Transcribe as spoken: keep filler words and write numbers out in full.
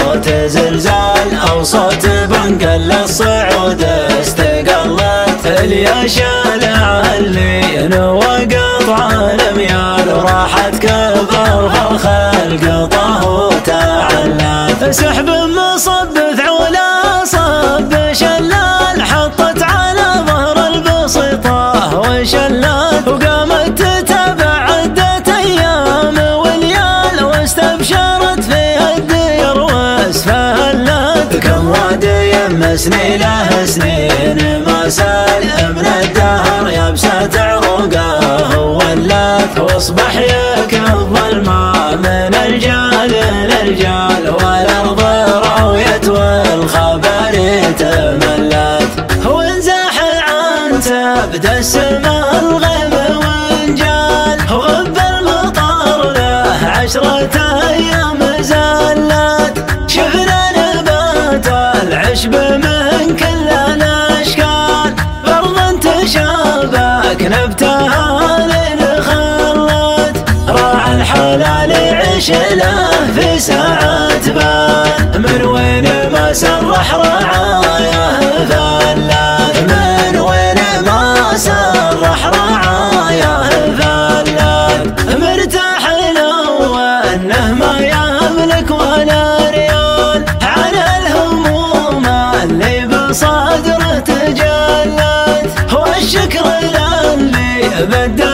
صوت زلزال أو صوت بنقل الصعود استقلت اللي شالع اللين وقطع الميال وراحت كبر فالخلق طه تعلت سحب مصبث علا صب شلال حطت على ظهر البسطة وشلت وقامت تتابع عدة أيام وليال واستبشرت فيها الدير واسفهلت كم وادي يمسني له سنين ما سال من الدهر يبسة عروقه ولت واصبح يكب الماء من الجال للجال والأرض رويت والخبر تملت وانزاح عن تبدأ السماء الغيب وانجال وغب المطر له عشرة أيام زلت شفنا نبات العشب من كل الأشكال أرض تشابك نبتها لين خلت راعى الحلال عيش له في ساعة بال من وين ما سرح رعايه فلت من وين ما سرح رعايه فلت مرتاح لو انه ما يملك ولا ريال على الهموم اللي بصدره تجلت والشكر للي بد